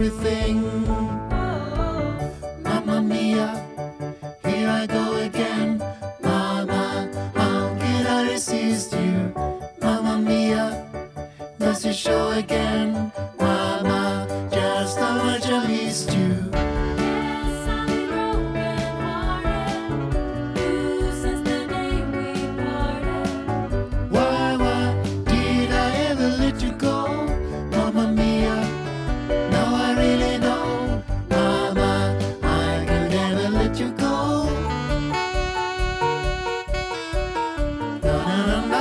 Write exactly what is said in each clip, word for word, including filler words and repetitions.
everything. Mamma mia, here I go again. Mama, how can I resist you? Mamma mia, does it show again? Mama, just how much I missed you. Yes, I'm broken-hearted. You since the day we parted. Why, why did I ever let you go? Mamma mia, now I really know. Mama, I could never let you go. Na, na, na, na.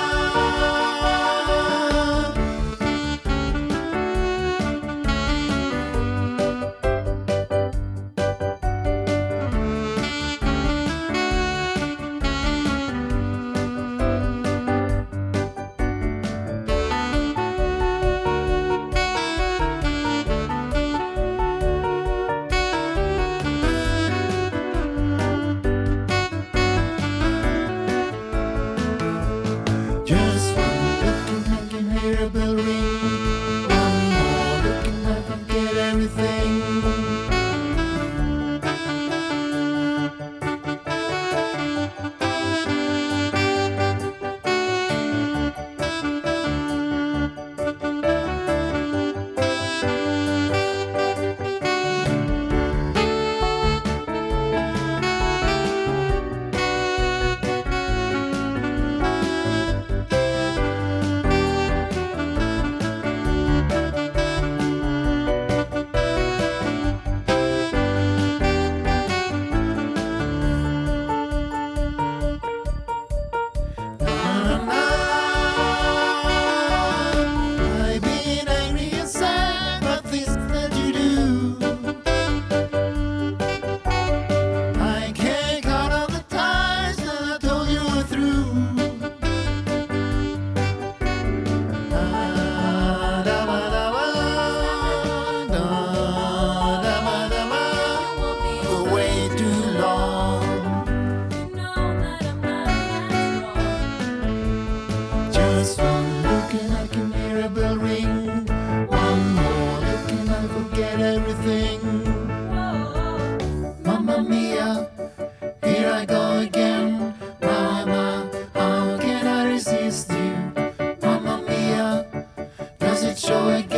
Just one look and I can hear a bell ring. One more look and I forget everything. I've been angry and sad about things that you do. I can't count all the times that I told you we're through. For way too long. You know that I'm not that strong. Just one look and I can hear a bell ring. One more look and I forget everything. Mamma mia, here I go again. Mama, how can I resist you? Mamma mia, does it show again?